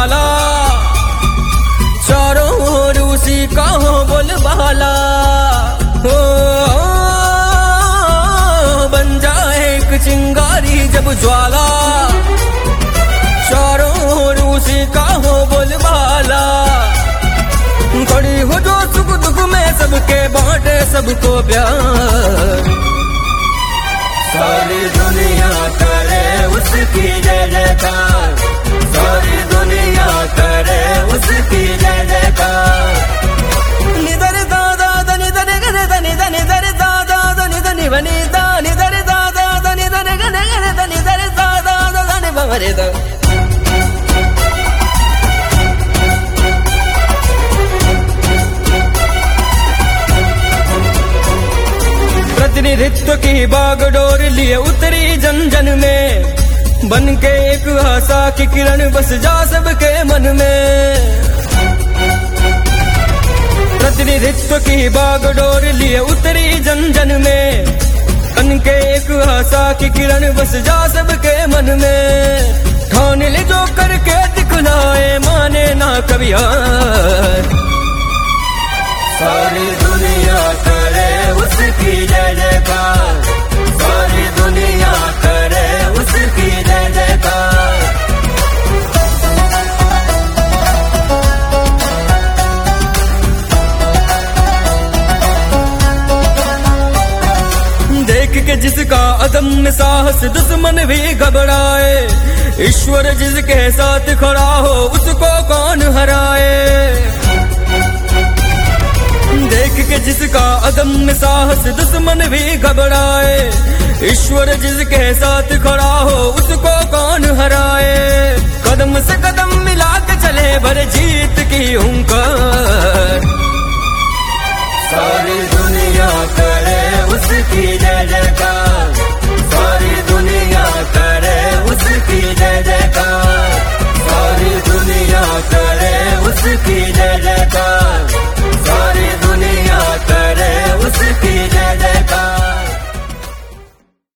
ज्वाला, चारों ओर उसी का हो बोलबाला। हो बन जाए एक चिंगारी जब ज्वाला, चारों ओर उसी का हो बोलबाला। खड़ी हो जो सुख दुख में सबके बांटे सबको प्यार, सारी दुनिया करे उसकी जय जयकार, सारी दुनिया करे उसकी जय जयकार। निधर दादा धनि धनि गने धनि धनि धर दादा धनि धनि बनी धनि धर दादा धनि धनि गने गने धनि धर दादा धनि बमरे द। प्रतिनिधित्व की बागडोर लिए उतरी जन जन में, बन के एक आशा की किरण बस जा सबके मन में। प्रतिनिधित्व की बागडोर लिए उतरी जन जन में, बन के एक आशा की किरण बस जा सबके मन में। ठान ले जो करके दिखलाए माने ना कभी हार, सारी दुनिया करे उसकी जय जयकार, सारी दुनिया करे उसकी जय जयकार। देख के जिसका अदम्य साहस दुश्मन भी घबराए, ईश्वर जिसके साथ खड़ा हो उसको कौन हराए। देख के जिसका अदम्य साहस दुश्मन भी घबराए, ईश्वर जिसके साथ खड़ा हो उसको कौन हराए। कदम से कदम मिला के चले भर जीत की हुंकार,